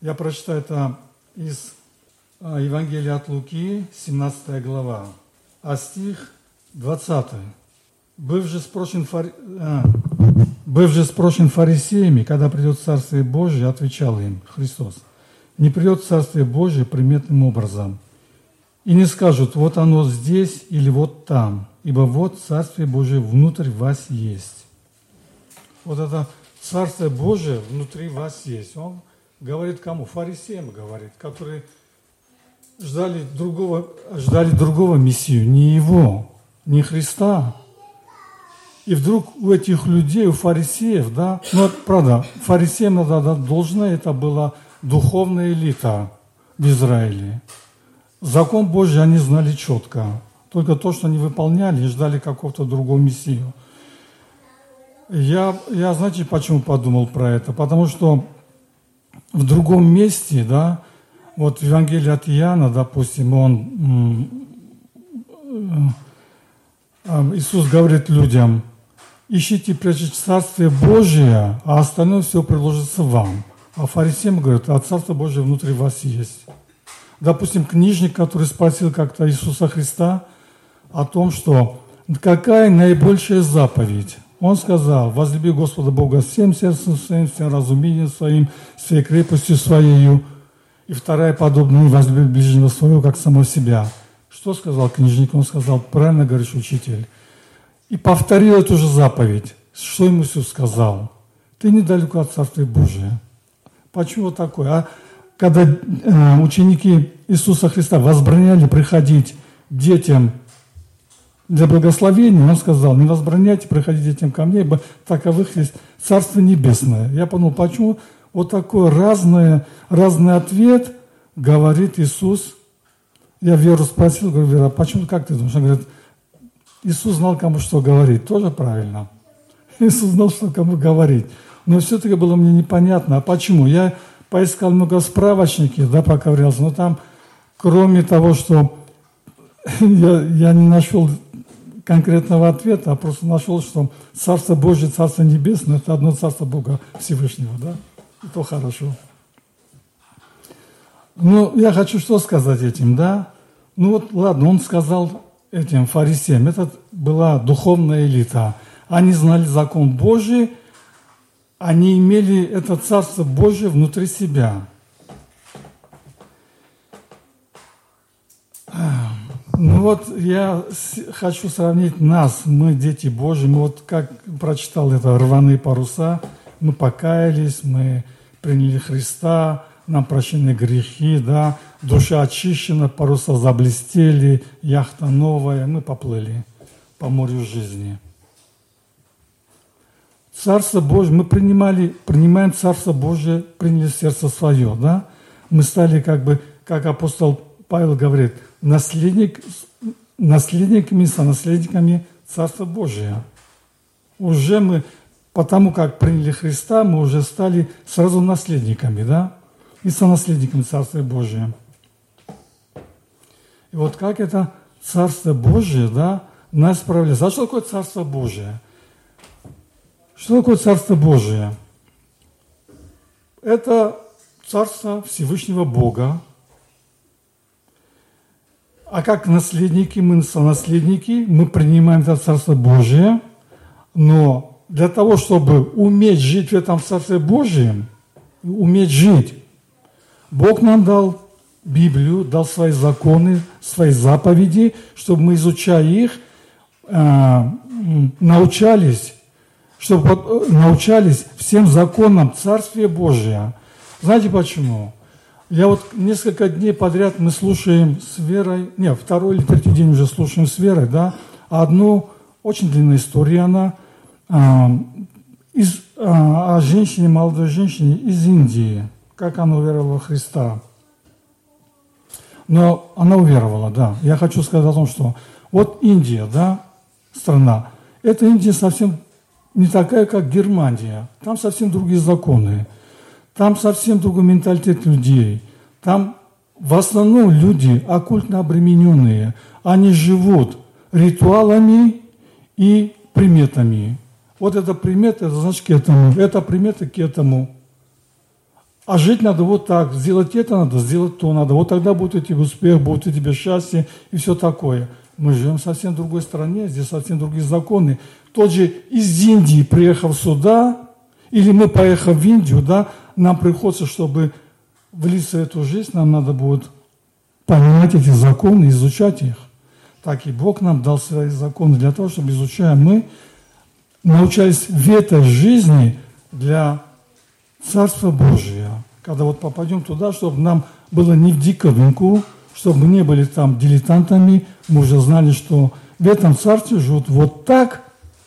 Я прочитаю это из Евангелия от Луки, 17 глава, а стих 20. Быв же спрошен фарисеями, когда придет Царствие Божие, отвечал им Христос: не придет Царствие Божие приметным образом, и не скажут: вот оно здесь или вот там, ибо вот Царствие Божие внутрь вас есть. Вот это Царствие Божие внутри вас есть. Он говорит кому? Фарисеям говорит, которые ждали другого Мессию, не его, не Христа. И вдруг у этих людей, у фарисеев, да, ну, правда, фарисеям надо отдать должное, это была духовная элита в Израиле. Закон Божий они знали четко, только то, что они выполняли и ждали какого-то другого Мессию. Я, знаете, почему подумал про это? Потому что в другом месте, да, вот в Евангелии от Иоанна, допустим, Иисус говорит людям: ищите прежде Царствие Божие, а остальное все приложится вам. А фарисеям говорят: а Царство Божие внутри вас есть. Допустим, книжник, который спросил как-то Иисуса Христа о том, что какая наибольшая заповедь. Он сказал: возлюби Господа Бога всем сердцем своим, всем разумением своим, всей крепостью своей. И вторая подобная: возлюби ближнего своего, как самого себя. Что сказал книжник? Он сказал: правильно говоришь, учитель. И повторил эту же заповедь. Что ему Иисус сказал? Ты недалеко от Царствия Божия. Почему такое? А когда ученики Иисуса Христа возбраняли приходить детям для благословения, он сказал: не возбраняйте приходить детям ко мне, ибо таковых есть Царство Небесное. Я подумал, почему вот такой разный ответ говорит Иисус. Я Веру спросил, говорю: Вера, почему, как ты думаешь? Он говорит: Иисус знал, кому что говорить. Тоже правильно. Иисус знал, что кому говорить. Но все-таки было мне непонятно, а почему? Я поискал много справочников, да, поковырялся, но там, кроме того, что я не нашел конкретного ответа, а просто нашел, что Царство Божие, Царство Небесное – это одно Царство Бога Всевышнего, да? И то хорошо. Ну, я хочу что сказать этим, да? Ну вот, ладно, он сказал этим фарисеям, это была духовная элита. Они знали закон Божий, они имели это Царство Божие внутри себя. Ну вот я хочу сравнить нас, мы дети Божьи, мы вот как прочитал это «Рваные паруса», мы покаялись, мы приняли Христа, нам прощены грехи, да, душа очищена, паруса заблестели, яхта новая, мы поплыли по морю жизни. Царство Божие, мы принимаем Царство Божие, приняли сердце свое, да, мы стали как апостол Павел говорит, наследниками, сонаследниками Царства Божия. Уже мы, потому как приняли Христа, мы уже стали сразу наследниками, да, и сонаследниками Царства Божия. И вот как это Царство Божие, да, нас справляет. А что такое Царство Божие? Что такое Царство Божие? Это Царство Всевышнего Бога. А как наследники, мы сонаследники, мы принимаем это Царство Божие, но для того, чтобы уметь жить в этом Царстве Божьем, уметь жить, Бог нам дал Библию, дал свои законы, свои заповеди, чтобы мы, изучая их, научались всем законам Царствия Божия. Знаете почему? Я вот несколько дней подряд мы слушаем с Верой, второй или третий день уже слушаем с Верой, да, одну очень длинная история, она о женщине, молодой женщине из Индии, как она уверовала в Христа. Но она уверовала, да. Я хочу сказать о том, что вот Индия, да, страна, эта Индия совсем не такая, как Германия. Там совсем другие законы. Там совсем другой менталитет людей. Там в основном люди оккультно обремененные. Они живут ритуалами и приметами. Вот эта примета, это значит к этому. Это примета к этому. А жить надо вот так, сделать это надо, сделать то надо. Вот тогда будет у тебя успех, будет у тебя счастье и все такое. Мы живем в совсем другой стране, здесь совсем другие законы. Тот же из Индии приехал сюда, или мы поехали в Индию, да, нам приходится, чтобы влиться в эту жизнь, нам надо будет понимать эти законы, изучать их. Так и Бог нам дал свои законы для того, чтобы, изучая, мы научались в этой жизни для Царства Божия. Когда вот попадем туда, чтобы нам было не в диковинку, чтобы мы не были там дилетантами, мы уже знали, что в этом Царстве живут вот так,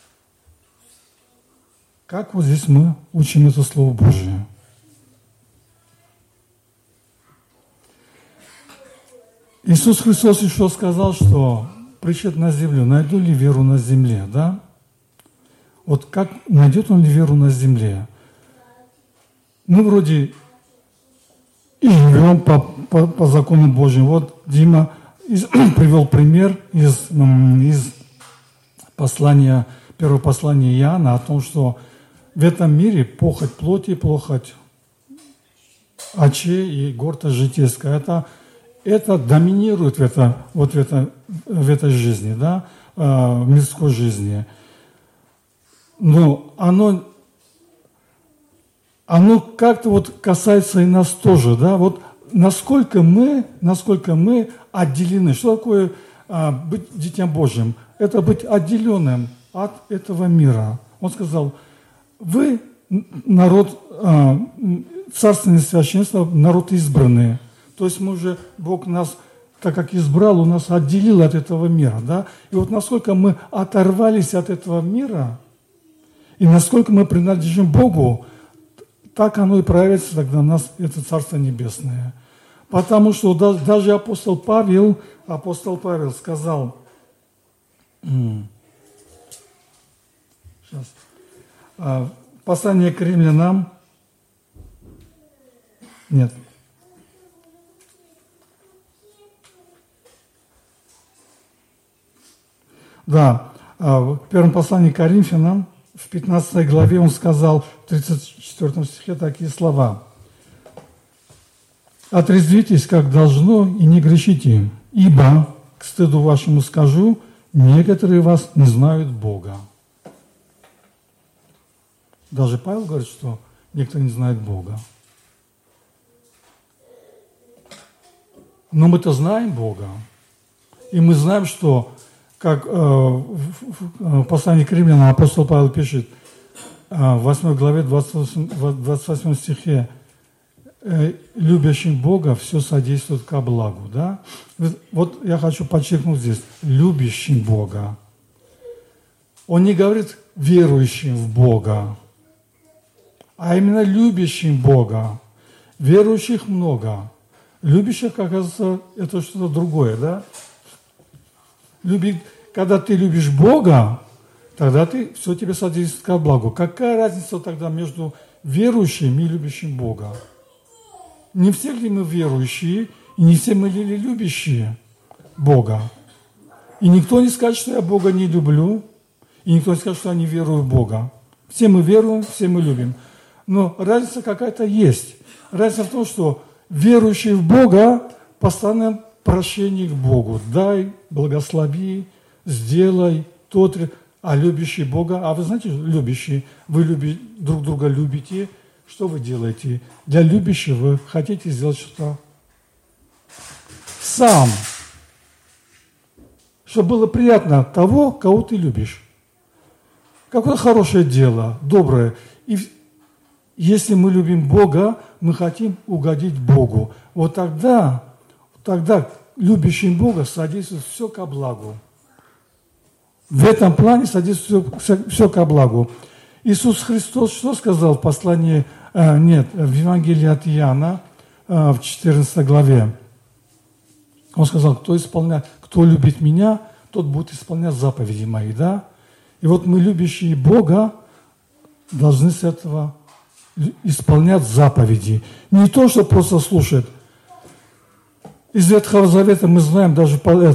как вот здесь мы учим это Слово Божие. Иисус Христос еще сказал, что придет на землю, найду ли веру на земле, да? Вот как найдет он ли веру на земле? Мы вроде и живем по закону Божьим. Вот Дима привел пример из послания, первого послания Иоанна о том, что в этом мире похоть плоти, похоть очей и гордость житейская. Это доминирует в этой жизни, да, в мирской жизни. Но оно как-то вот касается и нас тоже, да, вот насколько мы отделены. Что такое быть Детем Божьим? Это быть отделенным от этого мира. Он сказал, вы народ, царственное священство, народ избранный. То есть Бог нас, так как избрал, Он нас отделил от этого мира, да. И вот насколько мы оторвались от этого мира, и насколько мы принадлежим Богу, так оно и проявится тогда в нас, это Царство Небесное. Потому что даже апостол Павел сказал, послание к римлянам, нет, да, в первом послании к Коринфянам, в 15 главе он сказал, в 34 стихе такие слова. «Отрезвитесь, как должно, и не грешите, ибо, к стыду вашему скажу, некоторые вас не знают Бога». Даже Павел говорит, что некоторые не знают Бога. Но мы-то знаем Бога. И мы знаем, что, как в послании к римлянам апостол Павел пишет, в 8 главе 28 стихе, любящим Бога все содействует ко благу. Да? Вот я хочу подчеркнуть здесь, любящим Бога. Он не говорит верующим в Бога, а именно любящим Бога. Верующих много. Любящих, оказывается, это что-то другое, да? Когда ты любишь Бога, тогда все тебе содействует ко благу. Какая разница тогда между верующим и любящим Бога? Не все ли мы верующие, и не все мы ли любящие Бога? И никто не скажет, что я Бога не люблю, и никто не скажет, что я не верую в Бога. Все мы веруем, все мы любим. Но разница какая-то есть. Разница в том, что верующий в Бога постоянно прощение к Богу. Дай, благослови, сделай, а любящий Бога, а вы знаете, любящие, вы друг друга любите, что вы делаете? Для любящего вы хотите сделать что-то сам, чтобы было приятно того, кого ты любишь. Какое хорошее дело, доброе. И если мы любим Бога, мы хотим угодить Богу. Вот тогда любящим Бога содействует все ко благу. В этом плане содействует все ко благу. Иисус Христос что сказал в послании, в Евангелии от Иоанна, в 14 главе? Он сказал, кто любит меня, тот будет исполнять заповеди мои, да? И вот мы, любящие Бога, должны с этого исполнять заповеди. Не то, что просто слушать. Из Ветхого Завета мы знаем, даже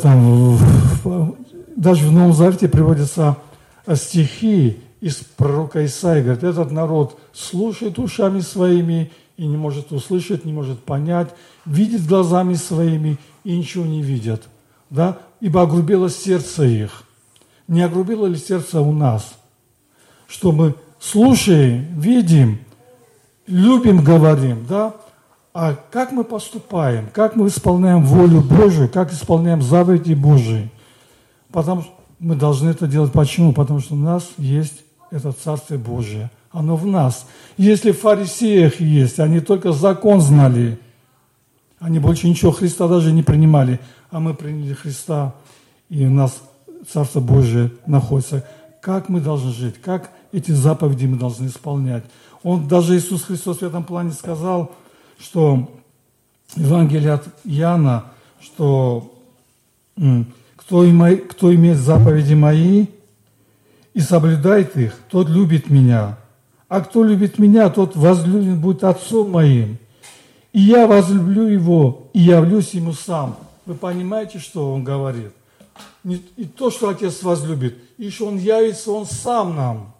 в Новом Завете приводятся стихи из пророка Исаии. Говорит, этот народ слушает ушами своими и не может услышать, не может понять, видит глазами своими и ничего не видят. Да? Ибо огрубело сердце их. Не огрубело ли сердце у нас? Что мы слушаем, видим, любим, говорим, да? А как мы поступаем, как мы исполняем волю Божию, как исполняем заповеди Божии? Потому что мы должны это делать. Почему? Потому что у нас есть это Царствие Божие. Оно в нас. Если в фарисеях есть, они только закон знали, они больше ничего Христа даже не принимали, а мы приняли Христа, и у нас Царство Божие находится. Как мы должны жить? Как эти заповеди мы должны исполнять? Даже Иисус Христос в этом плане сказал, что Евангелие от Иоанна, что кто имеет заповеди мои и соблюдает их, тот любит меня. А кто любит меня, тот возлюблен будет Отцом моим. И я возлюблю его, и явлюсь ему сам. Вы понимаете, что он говорит? И то, что Отец возлюбит, и что он явится, он сам нам.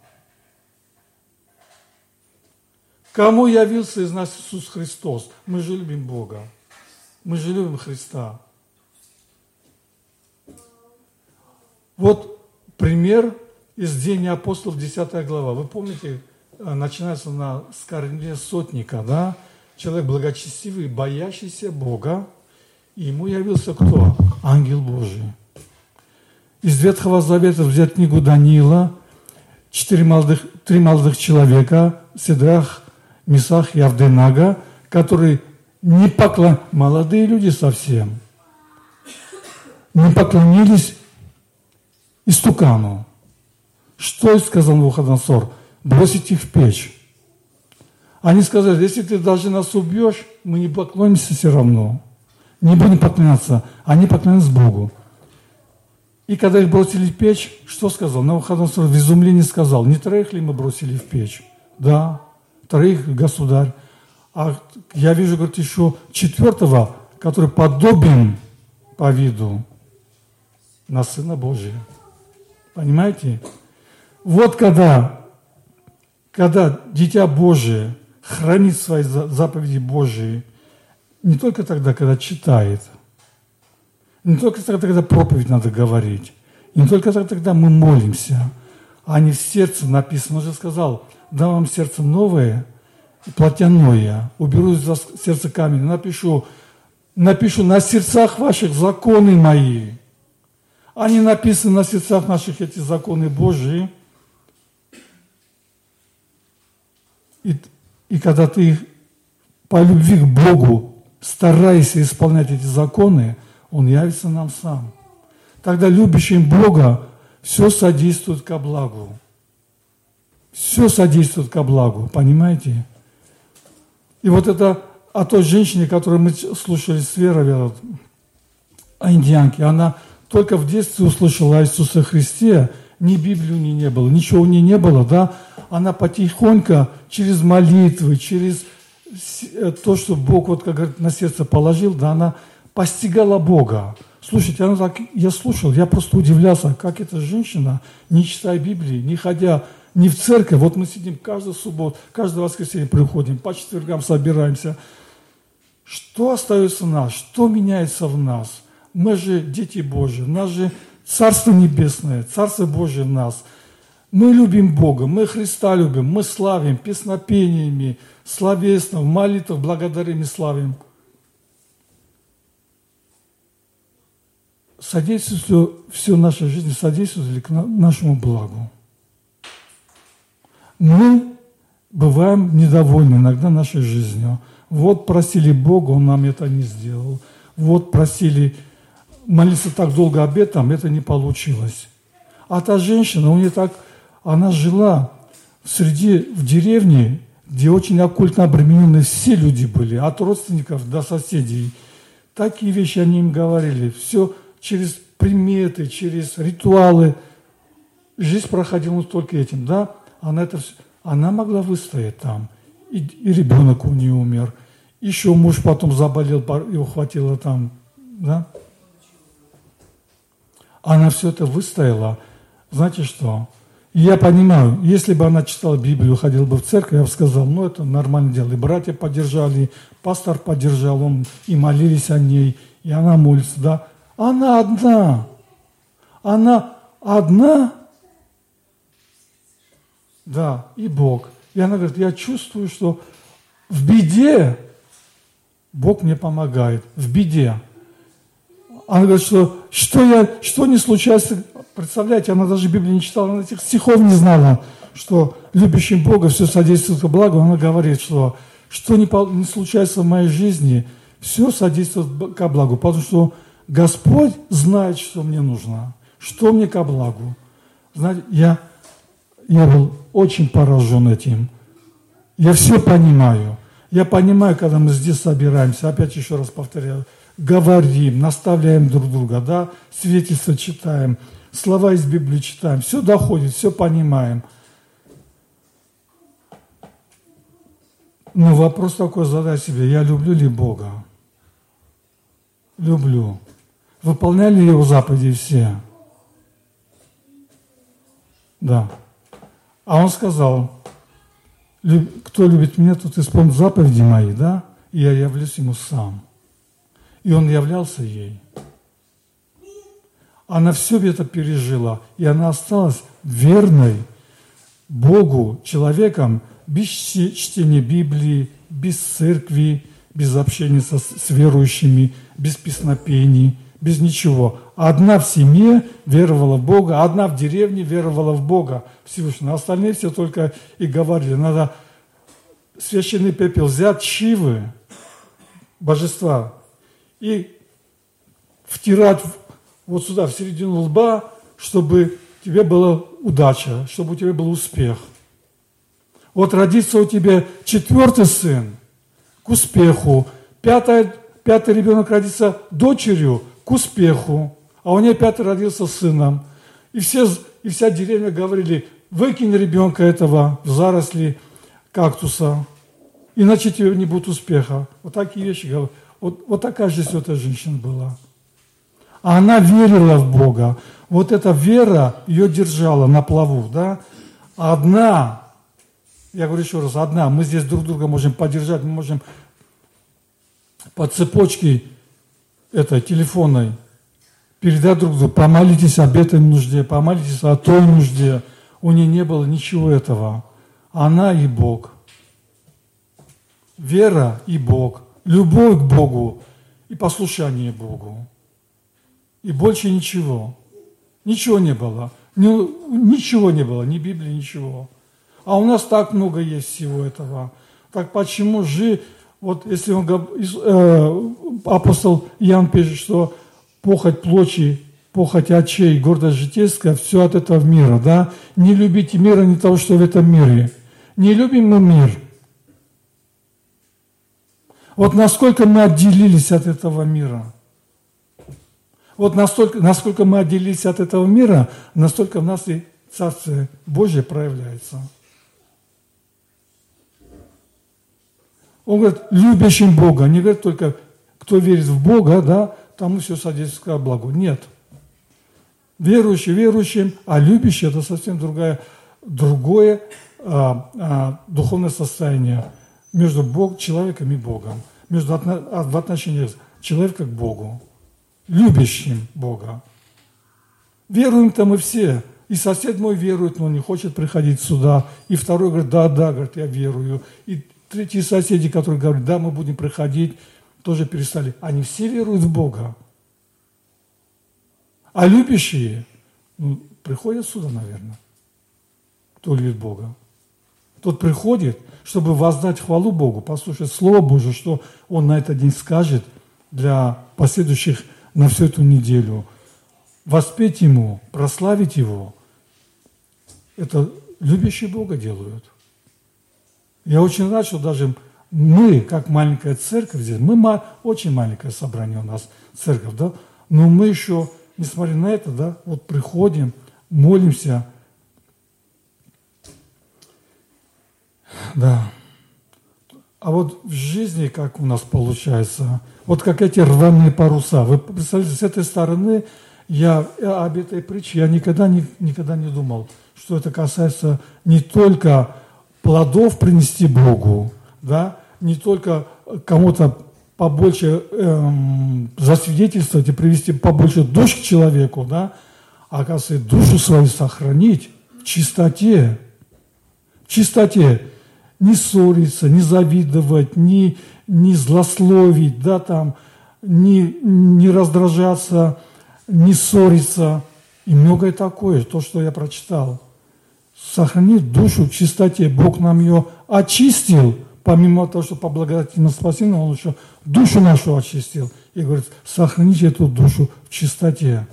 Кому явился из нас Иисус Христос? Мы же любим Бога. Мы же любим Христа. Вот пример из Деяний апостолов, 10 глава. Вы помните, начинается с Корнилия сотника, да? Человек благочестивый, боящийся Бога. И ему явился кто? Ангел Божий. Из Ветхого Завета взять книгу Даниила, три молодых человека, Сидрах, Месах и Авденага, которые молодые люди совсем, не поклонились истукану. Что сказал Навуходоносор? Бросить их в печь. Они сказали, если ты даже нас убьешь, мы не поклонимся все равно. Не будем поклоняться. Они поклонялись Богу. И когда их бросили в печь, что сказал? Навуходоносор в изумлении сказал, не троих ли мы бросили в печь? Да, троих, государь. А я вижу, говорит, еще четвертого, который подобен по виду на Сына Божия. Понимаете? Вот когда Дитя Божие хранит свои заповеди Божии, не только тогда, когда читает, не только тогда, когда проповедь надо говорить, не только тогда, когда мы молимся, а не в сердце написано. Он же сказал, дам вам сердце новое и плотяное, уберу из сердца камень, напишу на сердцах ваших законы мои. Они написаны на сердцах наших, эти законы Божии. И когда ты их по любви к Богу стараешься исполнять эти законы, Он явится нам сам. Тогда любящим Бога все содействует ко благу. Все содействует ко благу, понимаете? И вот это о той женщине, которую мы слушали с Верой, о индианке, она только в детстве услышала о Иисусе Христе, ни Библии у нее не было, ничего у нее не было, да? Она потихоньку через молитвы, через то, что Бог, вот как говорит, на сердце положил, да, она постигала Бога. Слушайте, она так, я слушал, я просто удивлялся, как эта женщина, не читая Библии, не ходя ни в церковь, вот мы сидим каждую субботу, каждое воскресенье приходим, по четвергам собираемся. Что остается в нас? Что меняется в нас? Мы же дети Божьи, у нас же Царство Небесное, Царство Божие в нас. Мы любим Бога, мы Христа любим, мы славим песнопениями, словесно, в молитвах благодарим и славим. Содействует ли все в нашей жизни, содействует ли к нашему благу? Мы бываем недовольны иногда нашей жизнью. Вот просили Бога, Он нам это не сделал. Вот просили молиться так долго об этом, это не получилось. А та женщина, она жила в деревне, где очень оккультно обременены все люди были, от родственников до соседей. Такие вещи они им говорили. Все через приметы, через ритуалы. Жизнь проходила только этим, да? Она могла выстоять там. И ребенок у нее умер. Еще муж потом заболел, его хватило там, да? Она все это выстояла. Знаете что? И я понимаю, если бы она читала Библию, ходила бы в церковь, я бы сказал, ну это нормальное дело. И братья поддержали, пастор поддержал, он, и молились о ней, и она молится, да. Она одна. Она одна. Да, и Бог. И она говорит, я чувствую, что в беде Бог мне помогает. В беде. Она говорит, что не случается. Представляете, она даже Библию не читала, она этих стихов не знала, что любящим Бога все содействует ко благу. Она говорит, что не случается в моей жизни, все содействует ко благу, потому что Господь знает, что мне нужно, что мне ко благу. Знаете, я был очень поражен этим. Я все понимаю. Я понимаю, когда мы здесь собираемся, опять еще раз повторяю, говорим, наставляем друг друга, да, свидетельства читаем, слова из Библии читаем, все доходит, все понимаем. Но вопрос такой задай себе, я люблю ли Бога? Люблю. Выполняли ли Его заповеди все? Да. А Он сказал, кто любит меня, тот исполнит заповеди мои, да, и я явлюсь Ему сам. И Он являлся ей. Она все это пережила, и она осталась верной Богу, человеком, без чтения Библии, без церкви, без общения с верующими, без песнопений, без ничего. Одна в семье веровала в Бога, одна в деревне веровала в Бога Всевышнего. Остальные все только и говорили, надо священный пепел взять, Шивы, божества, и втирать вот сюда, в середину лба, чтобы тебе была удача, чтобы у тебя был успех. Вот родится у тебя 4-й сын к успеху, 5-й ребенок родится дочерью к успеху, а у нее 5-й родился сыном. И вся деревня говорили, выкинь ребенка этого в заросли кактуса, иначе тебе не будет успеха. Вот такие вещи говорят. Вот такая жизнь у этой женщины была. А она верила в Бога. Вот эта вера ее держала на плаву, да? Одна, я говорю еще раз, одна, мы здесь друг друга можем поддержать, мы можем по цепочке этой телефонной передать друг другу, помолитесь об этой нужде, помолитесь о той нужде. У нее не было ничего этого. Она и Бог. Вера и Бог. Любовь к Богу и послушание Богу. И больше ничего. Ничего не было. Ничего не было, ни Библии, ничего. А у нас так много есть всего этого. Так почему же, вот если апостол Иоанн пишет, что похоть плоти, похоть очей, гордость житейская, все от этого мира, да? Не любите мира, не того, что в этом мире. Не любим мы мир. Вот насколько мы отделились от этого мира. Вот насколько мы отделились от этого мира, настолько в нас и Царствие Божье проявляется. Он говорит, любящим Бога. Не говорит только, кто верит в Бога, да, тому все содействует ко благу. Нет. Верующим, а любящий – это совсем другое духовное состояние между человеком и Богом, в отношениях человека к Богу, любящим Бога. Веруем-то мы все. И сосед мой верует, но не хочет приходить сюда. И второй говорит, да, говорит, я верую. И третьи соседи, которые говорят, да, мы будем приходить, тоже перестали. Они все веруют в Бога. А любящие приходят сюда, наверное. Кто любит Бога? Тот приходит, чтобы воздать хвалу Богу, послушать Слово Божие, что Он на этот день скажет для последующих на всю эту неделю. Воспеть Ему, прославить Его. Это любящие Бога делают. Я очень рад, что даже мы, как маленькая церковь здесь, мы очень маленькое собрание у нас, церковь, да, но мы еще, несмотря на это, да, вот приходим, молимся. Да. А вот в жизни, как у нас получается, вот как эти рваные паруса. Вы представляете, с этой стороны я об этой притче я никогда не думал, что это касается не только плодов принести Богу, да, не только кому-то побольше засвидетельствовать и привести побольше душ к человеку, да, а оказывается, душу свою сохранить в чистоте. В чистоте. Не ссориться, не завидовать, не злословить, да, там, не раздражаться, не ссориться. И многое такое, то, что я прочитал. Сохранить душу в чистоте. Бог нам ее очистил, помимо того, что по благодати нас спасен, Он еще душу нашу очистил. И говорит, сохраните эту душу в чистоте.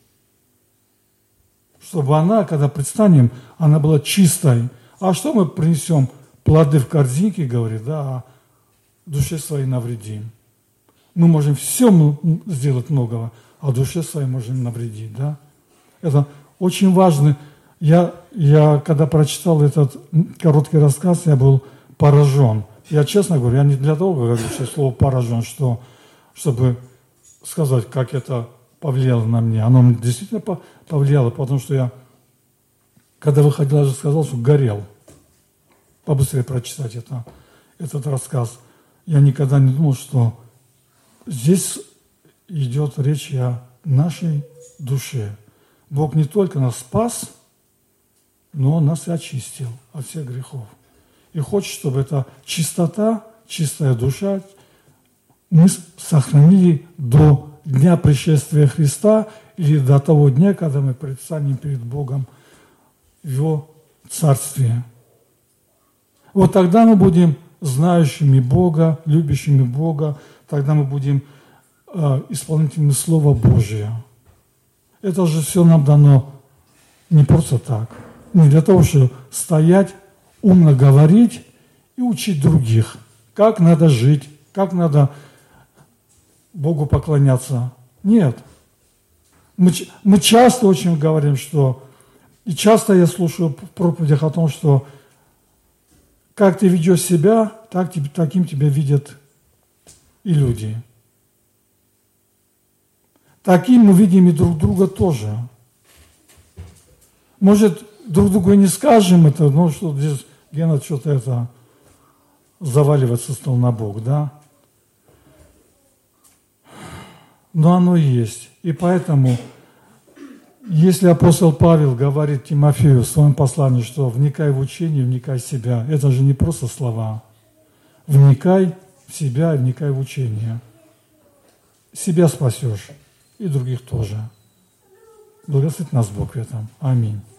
Чтобы она, когда предстанем, она была чистой. А что мы принесем? Плоды в корзинке, говорит, да, а душе своей навредим. Мы можем все сделать многого, а душе своей можем навредить, да. Это очень важно. Я когда прочитал этот короткий рассказ, я был поражен. Я, честно говорю, я не для того говорю слово «поражен», чтобы сказать, как это повлияло на меня. Оно действительно повлияло, потому что я, когда выходил, я же сказал, что горел. Побыстрее прочитать этот рассказ. Я никогда не думал, что здесь идет речь о нашей душе. Бог не только нас спас, но Он нас и очистил от всех грехов. И хочет, чтобы эта чистота, чистая душа мы сохранили до дня пришествия Христа или до того дня, когда мы предстанем перед Богом в Его Царстве. Вот тогда мы будем знающими Бога, любящими Бога, тогда мы будем исполнителями Слова Божия. Это же все нам дано не просто так. Не для того, чтобы стоять, умно говорить и учить других, как надо жить, как надо Богу поклоняться. Нет. Мы часто очень говорим, что... И часто я слушаю в проповедях о том, что как ты ведешь себя, таким тебя видят и люди. Таким мы видим и друг друга тоже. Может, друг другу и не скажем это, но что здесь Гена что-то это заваливаться стал на бок, да? Но оно есть. И поэтому, если апостол Павел говорит Тимофею в своем послании, что вникай в учение, вникай в себя, это же не просто слова. Вникай в себя, вникай в учение. Себя спасешь и других тоже. Благословит нас Бог в этом. Аминь.